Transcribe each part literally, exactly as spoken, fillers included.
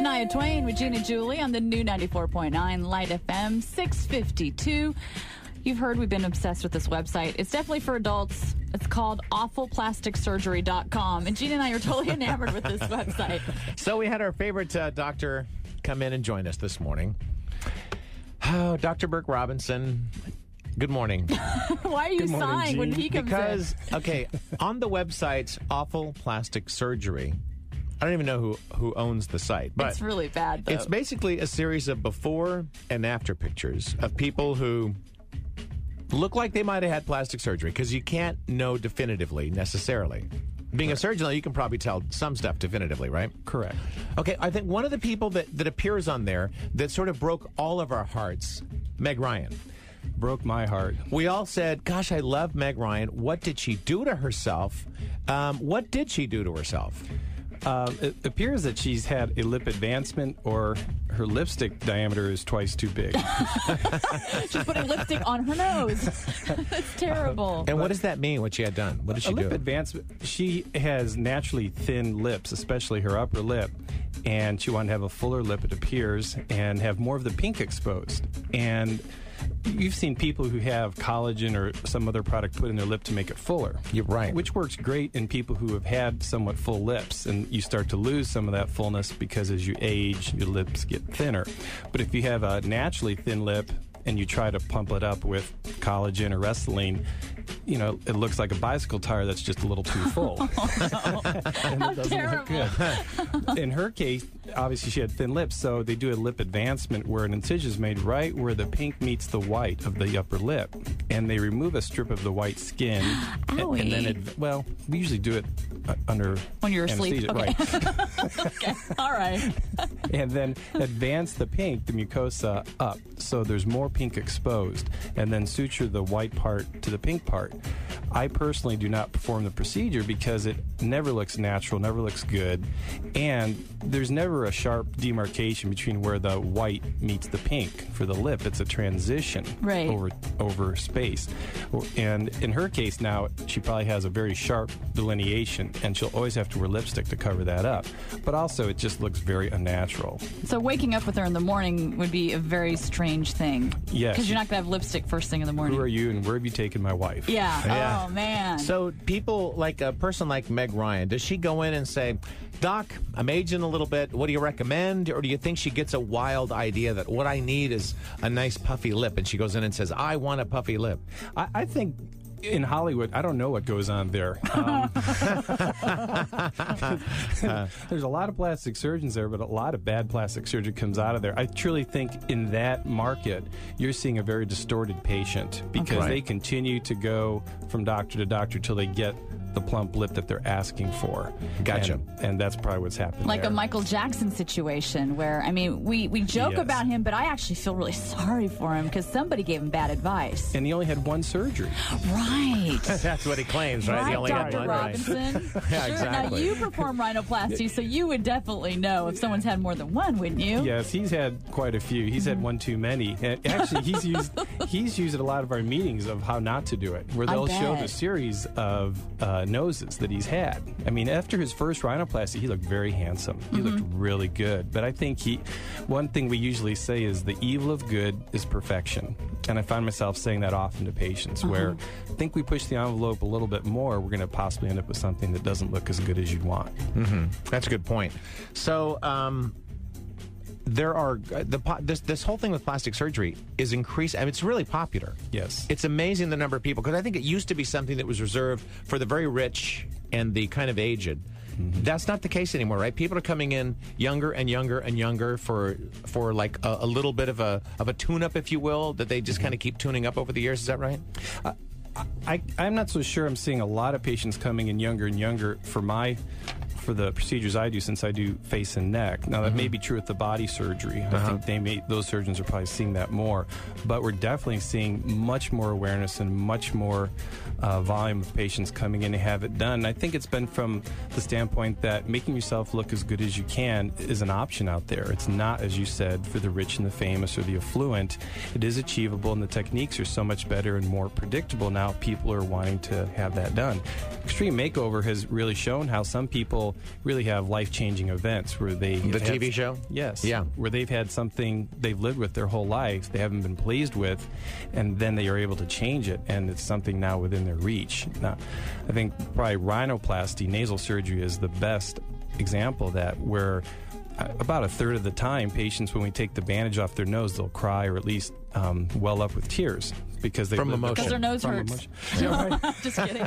Shania Twain with Gina Julie on the new ninety-four point nine Light F M, six fifty-two. You've heard we've been obsessed with this website. It's definitely for adults. It's called awful plastic surgery dot com. And Gina and I are totally enamored with this website. So we had our favorite uh, doctor come in and join us this morning. Oh, Doctor Burke Robinson. Good morning. Why are you morning, sighing Gene. when he comes Because, in? okay, on the website's Awful Plastic Surgery, I don't even know who, who owns the site, but It's really bad, though. it's basically a series of before and after pictures of people who look like they might have had plastic surgery, because you can't know definitively necessarily. Being a surgeon, though, you can probably tell some stuff definitively, right? Correct. Okay, I think one of the people that, that appears on there that sort of broke all of our hearts, Meg Ryan. Broke my heart. We all said, gosh, I love Meg Ryan. What did she do to herself? Um, what did she do to herself? Um, it appears that she's had a lip advancement, or her lipstick diameter is twice too big. She's putting lipstick on her nose. That's terrible. And what does that mean, what she had done? What did she a do? lip advancement. She has naturally thin lips, especially her upper lip, and she wanted to have a fuller lip, it appears, and have more of the pink exposed. And you've seen people who have collagen or some other product put in their lip to make it fuller. You're right. Which works great in people who have had somewhat full lips, and you start to lose some of that fullness because as you age, your lips get thinner. But if you have a naturally thin lip and you try to pump it up with collagen or Restylane, you know, it looks like a bicycle tire that's just a little too full. Oh, no. And How it doesn't terrible. look good. In her case, obviously she had thin lips, so they do a lip advancement where an incision is made right where the pink meets the white of the upper lip, and they remove a strip of the white skin. and, and then, it, well, we usually do it uh, under When you're asleep. anesthesia, Okay. right? Okay. All right. And then advance the pink, the mucosa, up, so there's more pink exposed, and then suture the white part to the pink part. I personally do not perform the procedure because it never looks natural, never looks good, and there's never a sharp demarcation between where the white meets the pink for the lip. It's a transition Right. over over space. And in her case now, she probably has a very sharp delineation, and she'll always have to wear lipstick to cover that up. But also, it just looks very unnatural. So waking up with her in the morning would be a very strange thing. Yes. Because you're not going to have lipstick first thing in the morning. Who are you, and where have you taken my wife? Yeah. Yeah. Oh, man. So people, like a person like Meg Ryan, does she go in and say, Doc, I'm aging a little bit. What do you recommend? Or do you think she gets a wild idea that what I need is a nice puffy lip, and she goes in and says, I want a puffy lip? I, I think in Hollywood, I don't know what goes on there. Um, there's a lot of plastic surgeons there, but a lot of bad plastic surgery comes out of there. I truly think in that market, you're seeing a very distorted patient because Right. they continue to go from doctor to doctor till they get the plump lip that they're asking for. Gotcha. And, and that's probably what's happening Like there. a Michael Jackson situation where, I mean, we, we joke Yes. about him, but I actually feel really sorry for him because somebody gave him bad advice. And he only had one surgery. Right. That's what he claims, right? Right, He only Doctor had one, Robinson. right? Yeah, Sure. exactly. Now, you perform rhinoplasty, so you would definitely know if someone's had more than one, wouldn't you? Yes, he's had quite a few. He's had one too many. And actually, he's used he's used at a lot of our meetings of how not to do it, where I they'll show bet. the series of uh, noses that he's had. I mean, after his first rhinoplasty, he looked very handsome. He Mm-hmm. looked really good. But I think he, one thing we usually say is the evil of good is perfection. And I find myself saying that often to patients, where Uh-huh. I think we push the envelope a little bit more, we're going to possibly end up with something that doesn't look as good as you'd want. Mm-hmm. That's a good point. So, um, there are uh, the po- this this whole thing with plastic surgery is increasing. I mean, it's really popular. Yes. It's amazing the number of people, because I think it used to be something that was reserved for the very rich and the kind of aged. Mm-hmm. That's not the case anymore, right? People are coming in younger and younger and younger for for like a, a little bit of a of a tune-up, if you will, that they just Mm-hmm. kind of keep tuning up over the years. Is that right? I, I'm not so sure. I'm seeing a lot of patients coming in younger and younger for my for the procedures I do, since I do face and neck. Now, that Mm-hmm. may be true with the body surgery. I Uh-huh. think they may, those surgeons are probably seeing that more. But we're definitely seeing much more awareness and much more uh, volume of patients coming in to have it done. And I think it's been from the standpoint that making yourself look as good as you can is an option out there. It's not, as you said, for the rich and the famous or the affluent. It is achievable, and the techniques are so much better and more predictable now. People are wanting to have that done. Extreme Makeover has really shown how some people people really have life-changing events where they The have- T V show? Yes. Yeah. Where they've had something they've lived with their whole life, they haven't been pleased with, and then they are able to change it, and it's something now within their reach. Now, I think probably rhinoplasty, nasal surgery, is the best example of that, where uh, about a third of the time, patients, when we take the bandage off their nose, they'll cry or at least um, well up with tears because they From lived with- emotion. Because their nose From hurts. emotion. Yeah, right. Just kidding.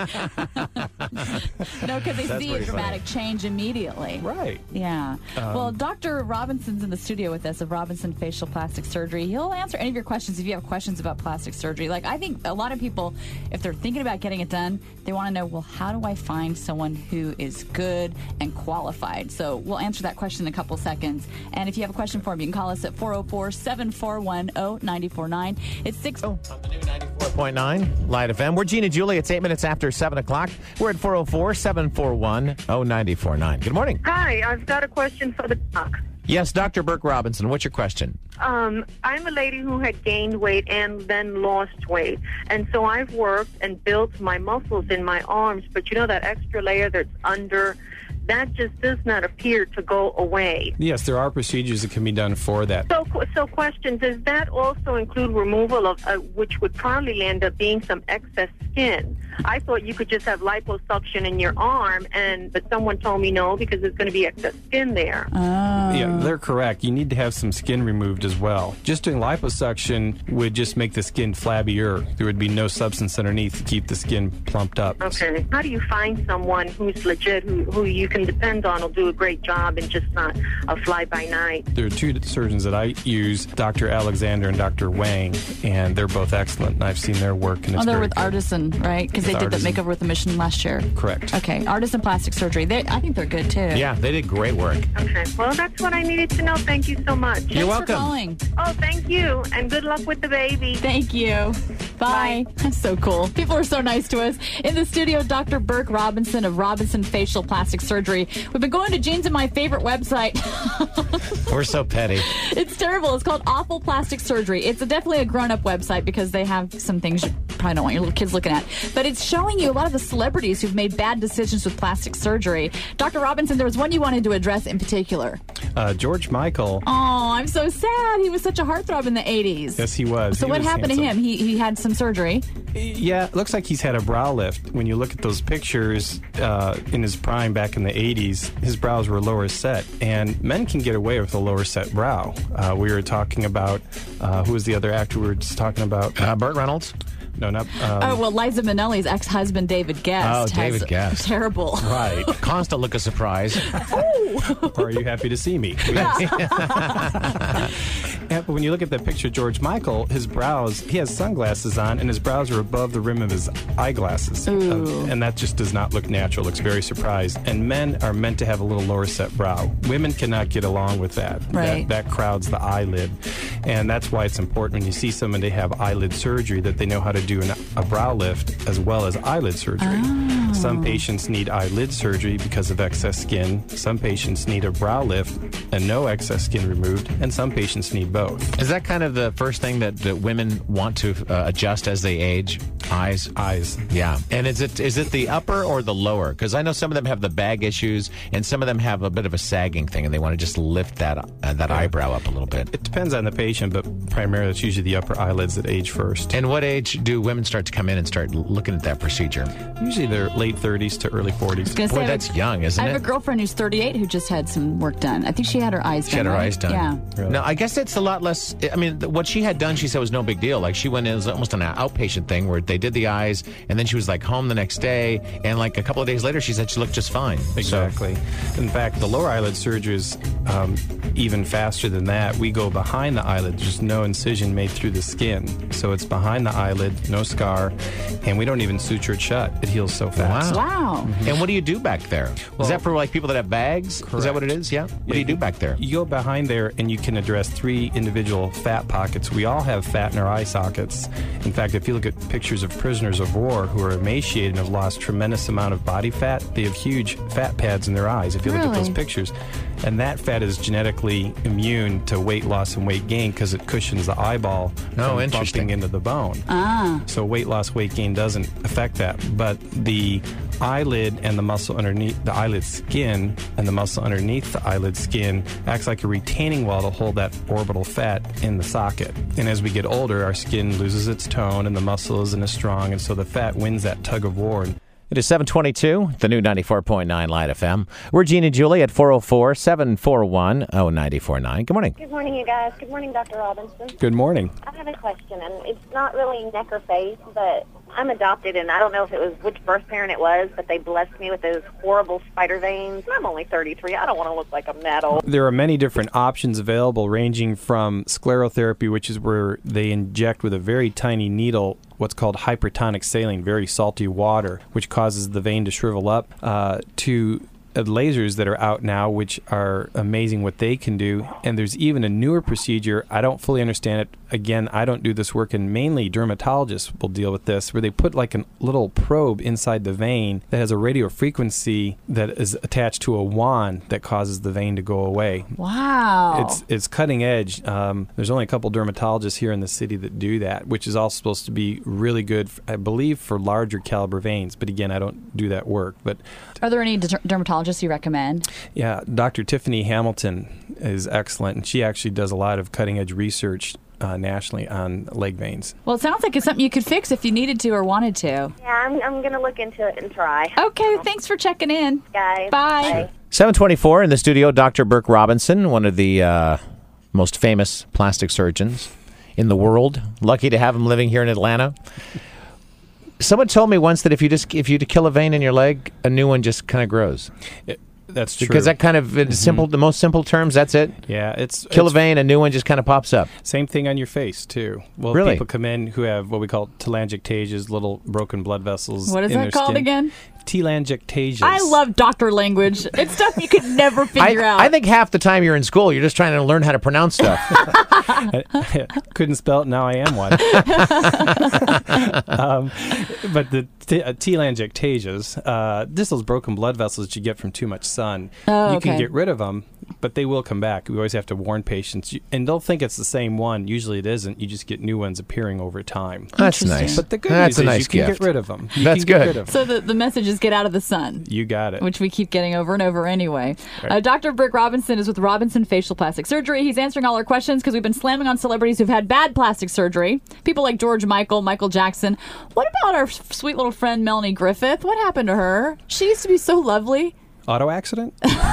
No, because they That's see a pretty dramatic change immediately. Right. Yeah. well, Doctor Robinson's in the studio with us of Robinson Facial Plastic Surgery. He'll answer any of your questions if you have questions about plastic surgery. Like, I think a lot of people, if they're thinking about getting it done, they want to know, well, how do I find someone who is good and qualified? So we'll answer that question in a couple seconds. And if you have a question for him, you can call us at four oh four, seven four one, oh nine four nine. It's six. On the new ninety-four point nine Light F M. We're Gene and Julie. It's eight minutes after seven o'clock. We're at four oh four, seven four one, oh nine four nine. Good morning. Hi, I've got a question for the doc. Yes, Doctor Burke Robinson. What's your question? Um, I'm a lady who had gained weight and then lost weight. And so I've worked and built my muscles in my arms, but you know that extra layer that's under, that just does not appear to go away. Yes, there are procedures that can be done for that. So, so question, does that also include removal of, uh, which would probably end up being some excess skin? I thought you could just have liposuction in your arm, and but someone told me no, because there's going to be excess skin there. Yeah, they're correct. You need to have some skin removed as well. Just doing liposuction would just make the skin flabbier. There would be no substance underneath to keep the skin plumped up. Okay. How do you find someone who's legit, who, who you can depend on, will do a great job and just not a fly-by-night? There are two surgeons that I use, Doctor Alexander and Doctor Wang, and they're both excellent, and I've seen their work, and it's Oh, they're very with good. Artisan, right? Because they With did the Artisan. makeover with the mission last year. Correct. Okay, Artisan Plastic Surgery. They, I think they're good too. Yeah, they did great work. Okay. Well, that's what I needed to know. Thank you so much. Thanks You're for welcome. calling. Oh, thank you, and good luck with the baby. Thank you. Bye. That's so cool. People are so nice to us. In the studio, Doctor Burke Robinson of Robinson Facial Plastic Surgery. We've been going to Gene's and my favorite website. We're so petty. It's terrible. It's called Awful Plastic Surgery. It's a, definitely a grown-up website because they have some things you probably don't want your little kids looking at. But it's showing you a lot of the celebrities who've made bad decisions with plastic surgery. Doctor Robinson, there was one you wanted to address in particular. Uh, George Michael, Oh, I'm so sad. He was such a heartthrob in the eighties. yes, he was. So He what was happened handsome. to him? He he had some surgery. Yeah, it looks like he's had a brow lift. When you look at those pictures uh, in his prime back in the eighties, his brows were lower set. And men can get away with a lower set brow. Uh, we were talking about, uh, who was the other actor we were just talking about? Uh, Burt Reynolds? No, not. Um, Oh, well, Liza Minnelli's ex-husband, David Guest. Oh, has David Guest. Terrible. Right. Constant look of surprise. Or are you happy to see me? Yeah, but when you look at that picture of George Michael, his brows, he has sunglasses on, and his brows are above the rim of his eyeglasses. Um, and that just does not look natural. Looks very surprised. And men are meant to have a little lower set brow. Women cannot get along with that. Right. That, that crowds the eyelid. And that's why it's important when you see someone they have eyelid surgery that they know how to do an, a brow lift as well as eyelid surgery. Some patients need eyelid surgery because of excess skin. Some patients need a brow lift and no excess skin removed. And some patients need both. Is that kind of the first thing that, that women want to uh, adjust as they age? Eyes? Eyes. Yeah. And is it is it the upper or the lower? Because I know some of them have the bag issues, and some of them have a bit of a sagging thing, and they want to just lift that uh, that eyebrow up a little bit. It depends on the patient, but primarily it's usually the upper eyelids that age first. And what age do women start to come in and start looking at that procedure? Usually they're late thirties to early forties. Gonna say, Boy, I have a- that's young, isn't I have it? a girlfriend who's thirty-eight who just had some work done. I think she had her eyes done. She had her right? eyes done. Yeah. Really? No, I guess it's a lot less. I mean, th- what she had done, she said was no big deal. Like she went in, it was almost an outpatient thing where they did the eyes, and then she was like home the next day, and like a couple of days later, she said she looked just fine. So- Exactly. In fact, the lower eyelid surgery is um, even faster than that. We go behind the eyelid. There's no incision made through the skin. So it's behind the eyelid, no scar, and we don't even suture it shut. It heals so fast. Wow. Wow. And what do you do back there? is that for like people that have bags? Is that what it is? Yeah. What do you do back there? You go behind there and you can address three individual fat pockets. We all have fat in our eye sockets. In fact, if you look at pictures of prisoners of war who are emaciated and have lost tremendous amount of body fat, they have huge fat pads in their eyes. If you look at those Really? pictures, And that fat is genetically immune to weight loss and weight gain because it cushions the eyeball Oh, from interesting. bumping into the bone. Ah. So weight loss, weight gain doesn't affect that. But the eyelid and the muscle underneath the eyelid skin and the muscle underneath the eyelid skin acts like a retaining wall to hold that orbital fat in the socket. And as we get older, our skin loses its tone and the muscle isn't as strong, and so the fat wins that tug of war. It is seven twenty-two, the new ninety-four point nine Light F M. We're Gene and Julie at four oh four, seven four one, oh nine four nine. Good morning. Good morning, you guys. Good morning, Doctor Robinson. Good morning. I have a question, and it's not really neck or face, but I'm adopted, and I don't know if it was which birth parent it was, but they blessed me with those horrible spider veins. I'm only thirty-three. I don't want to look like I'm that old. There are many different options available, ranging from sclerotherapy, which is where they inject with a very tiny needle what's called hypertonic saline, very salty water, which causes the vein to shrivel up, uh, to uh, lasers that are out now, which are amazing what they can do. And there's even a newer procedure. I don't fully understand it. Again, I don't do this work, and mainly dermatologists will deal with this, where they put like a little probe inside the vein that has a radio frequency that is attached to a wand that causes the vein to go away. Wow. It's it's cutting edge. Um, there's only a couple dermatologists here in the city that do that, which is also supposed to be really good, I believe, for larger caliber veins. But again, I don't do that work. But Are there any der- dermatologists you recommend? yeah, Doctor Tiffany Hamilton is excellent, and she actually does a lot of cutting edge research uh, nationally on leg veins. Well, it sounds like it's something you could fix if you needed to or wanted to. Yeah, I'm, I'm going to look into it and try. Okay, thanks for checking in. Guys. Bye. seven twenty-four in the studio, Doctor Burke Robinson, one of the uh, most famous plastic surgeons in the world. Lucky to have him living here in Atlanta. Someone told me once that if you just if you kill a vein in your leg, a new one just kind of grows. It, that's true. Because that kind of in simple, the most simple terms, that's it. yeah, it's Kill it's a vein, a new one just kind of pops up. Same thing on your face, too. Well, Really? people come in who have what we call telangiectasias, little broken blood vessels. What is in that their called skin. again? Telangiectasias. I love doctor language. It's stuff you could never I, figure out. I think half the time you're in school, you're just trying to learn how to pronounce stuff. Couldn't spell it, now I am one. um, but the t- uh, telangiectasias, uh, just those broken blood vessels that you get from too much sun, Oh, you can okay. get rid of them, but they will come back. We always have to warn patients, you, and they'll think it's the same one. Usually it isn't. You just get new ones appearing over time. That's Interesting. nice. But the good That's news a is nice you can gift. get rid of them. You That's can get good. rid of 'em. So the, the message is get out of the sun. You got it. Which we keep getting over and over anyway. Right. Uh, Doctor Burke Robinson is with Robinson Facial Plastic Surgery. He's answering all our questions because we've been slamming on celebrities who've had bad plastic surgery. People like George Michael, Michael Jackson. What about our s- sweet little friend Melanie Griffith? What happened to her? She used to be so lovely. Auto accident?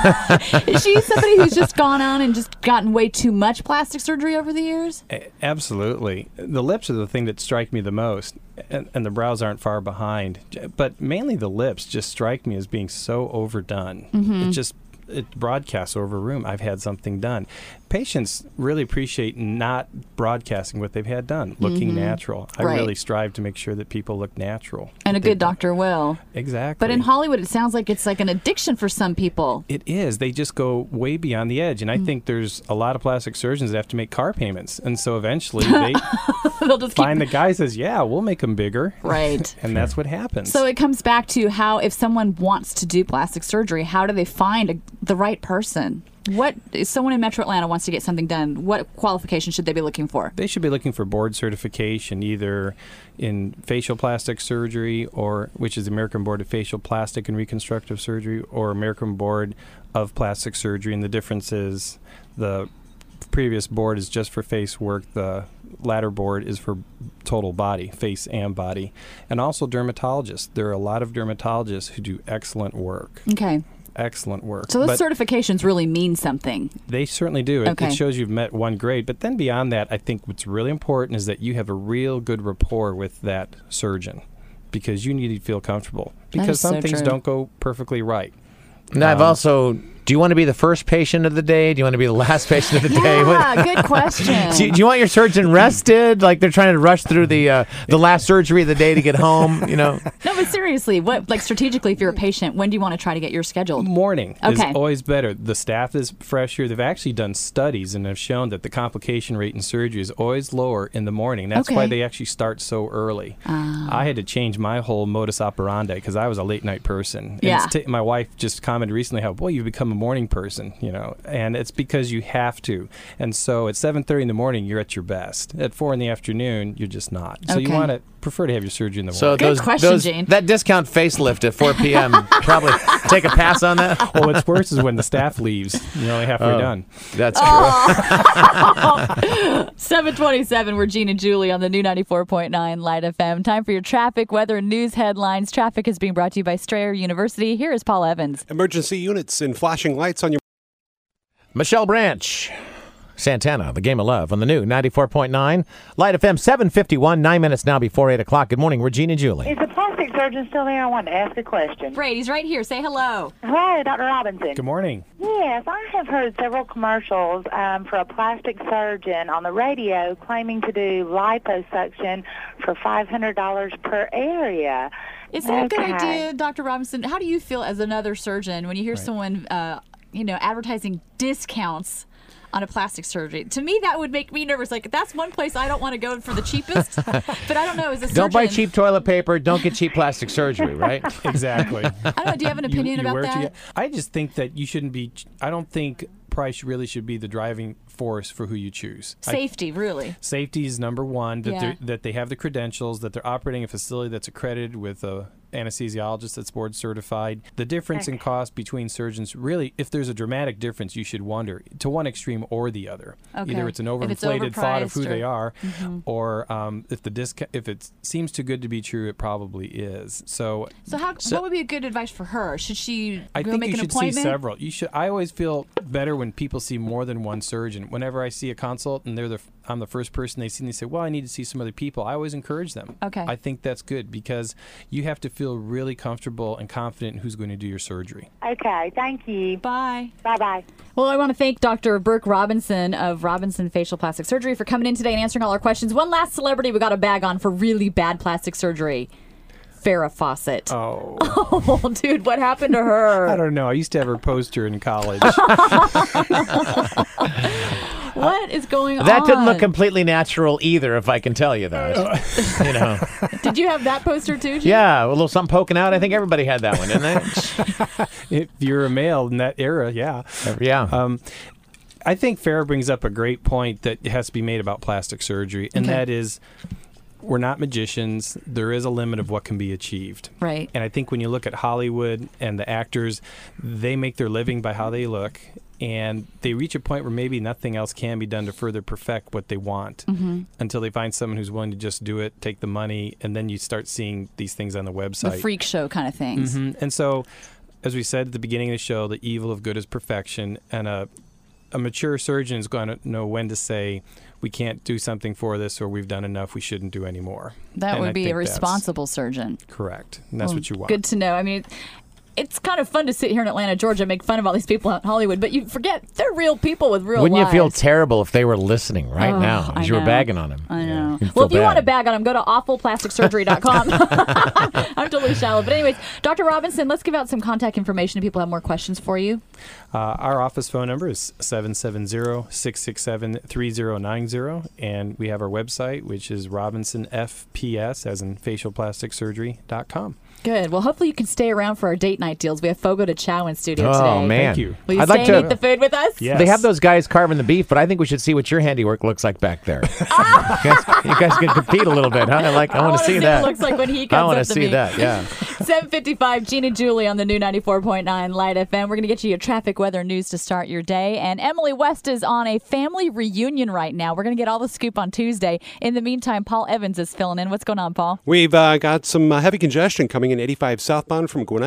Is she somebody who's just gone on and just gotten way too much plastic surgery over the years? A- Absolutely. The lips are the thing that strike me the most, and, and the brows aren't far behind. J- But mainly the lips just strike me as being so overdone. It just it broadcasts over a room. I've had something done. Patients really appreciate not broadcasting what they've had done, looking natural. I Right. really strive to make sure that people look natural. And a They- good doctor will. Exactly. But in Hollywood, it sounds like it's like an addiction for some people. It is. They just go way beyond the edge. And I think there's a lot of plastic surgeons that have to make car payments. And so eventually they They'll just keep find the guy says, yeah, we'll make them bigger. right. And that's what happens. So it comes back to how, if someone wants to do plastic surgery, how do they find a, the right person? What if someone in Metro Atlanta wants to get something done? What qualifications should they be looking for? they should be looking for board certification, either in facial plastic surgery, or which is the American Board of Facial Plastic and Reconstructive Surgery, or American Board of Plastic Surgery. And the difference is the previous board is just for face work. The latter board is for total body, face and body. And also dermatologists. There are a lot of dermatologists who do excellent work. Okay. Excellent work. So those But certifications really mean something. they certainly do. It, Okay. it shows you've met one grade. But then beyond that, I think what's really important is that you have a real good rapport with that surgeon, because you need to feel comfortable. That Because is some so things true. don't go perfectly right. And I've Um, also, do you want to be the first patient of the day? Do you want to be the last patient of the day? Yeah, good question. Do you, do you want your surgeon rested? Like they're trying to rush through the uh, the last surgery of the day to get home, you know? No, but seriously, what like strategically, if you're a patient, when do you want to try to get yours scheduled? Morning Okay. is always better. The staff is fresher. They've actually done studies and have shown that the complication rate in surgery is always lower in the morning. That's why Okay. they actually start so early. Ah. I had to change my whole modus operandi because I was a late night person. And Yeah. it's ta- my wife just commented recently how, boy, you've become a morning person, you know, and it's because you have to. And so at seven thirty in the morning, you're at your best. At four in the afternoon, you're just not. So you Okay. want to prefer to have your surgery in the So morning. Good those, question, those Gene. that discount facelift at four p.m. probably take a pass on that. Well, what's worse is when the staff leaves. You're only halfway Oh. done. That's true. seven twenty-seven, we're Gene and Julie on the new ninety-four point nine Light F M. Time for your traffic, weather, and news headlines. Traffic is being brought to you by Strayer University. Here is Paul Evans. Emergency units and flashing lights on your... Michelle Branch, Santana, The Game of Love on the new ninety-four point nine Light F M, seven fifty-one, nine minutes now before eight o'clock. Good morning, Regina Julie. Is the plastic surgeon still there? I wanted to ask a question. Brady's right here. Say hello. Hi, Doctor Robinson. Good morning. Yes, I have heard several commercials um, for a plastic surgeon on the radio claiming to do liposuction for five hundred dollars per area. Is that a good Okay. idea, Doctor Robinson? How do you feel as another surgeon when you hear Right. someone, uh, you know, advertising discounts on a plastic surgery? To me, that would make me nervous. Like, that's one place I don't want to go for the cheapest. But I don't know. As a surgeon, Don't buy cheap toilet paper. Don't get cheap plastic surgery, right? Exactly. I don't know. Do you have an opinion you, you about wear it that? together. I just think that you shouldn't be. I don't think price really should be the driving force for who you choose. I- Safety, really. Safety is number one. That Yeah. they're that they have the credentials. That they're operating a facility that's accredited with a anesthesiologist that's board certified. The difference in cost between surgeons, really, if there's a dramatic difference, you should wonder to one extreme or the other. Okay. Either it's an If it's overinflated thought of who overpriced they or- are, Mm-hmm. or um, if the disc- if it seems too good to be true, it probably is. So So, how? So- what would be a good advice for her? Should she I go think make you an should see appointment? several. You should. I always feel better when people see more than one surgeon. Whenever I see a consult and they're the I'm the first person they see, and they say, "Well, I need to see some other people." I always encourage them. Okay. I think that's good because you have to feel really comfortable and confident in who's going to do your surgery. Okay, thank you. Bye. Bye-bye. Well, I want to thank Doctor Burke Robinson of Robinson Facial Plastic Surgery for coming in today and answering all our questions. One last celebrity we got a bag on for really bad plastic surgery. Farrah Fawcett. Oh, Oh, dude, what happened to her? I don't know. I used to have her poster in college. What is going on? That didn't look completely natural either, if I can tell you that. You know, Did you have that poster too? Gene? yeah, a little something poking out. I think everybody had that one, didn't they? If you're a male in that era, yeah. Yeah. Um, I think Farrah brings up a great point that has to be made about plastic surgery, and Okay. that is we're not magicians. There is a limit of what can be achieved. Right. And I think when you look at Hollywood and the actors, they make their living by how they look, and they reach a point where maybe nothing else can be done to further perfect what they want Mm-hmm. until they find someone who's willing to just do it, take the money, and then you start seeing these things on the The website. freak show kind of things. Mhm. And so, as we said at the beginning of the show, the evil of good is perfection, and a a mature surgeon is going to know when to say, we can't do something for this, or we've done enough, we shouldn't do any more. That And would I be a think that's responsible surgeon. Correct. And that's Well, what you want. Good to know. I mean, it's kind of fun to sit here in Atlanta, Georgia, and make fun of all these people out in Hollywood, but you forget they're real people with real Wouldn't you feel lives. terrible if they were listening right Oh, now I as you were know. bagging on them? I know. You'd Well, if feel you want to bad. bag on them, go to awful plastic surgery dot com. I'm totally shallow. But anyways, Doctor Robinson, let's give out some contact information if people have more questions for you. Uh, our office phone number is seven seven zero, six six seven, three zero nine zero, and we have our website, which is Robinson F P S, as in facial plastic surgery dot com. Good. Well, hopefully you can stay around for our date night deals. We have Fogo de Chao in studio Oh, today. man. Thank you. Will you I'd stay like and to- eat the food with us? Yes. They have those guys carving the beef, but I think we should see what your handiwork looks like back there. you, guys, you guys can compete a little bit, huh? I like. I, want to see what that. it looks like when he I comes want to up to see me. that. Yeah. seven fifty-five, Gene and Julie on the new ninety-four point nine Light F M. We're going to get you your traffic, weather, news to start your day. And Emily West is on a family reunion right now. We're going to get all the scoop on Tuesday. In the meantime, Paul Evans is filling in. What's going on, Paul? We've uh, got some uh, heavy congestion coming in eighty-five southbound from Gwinnett.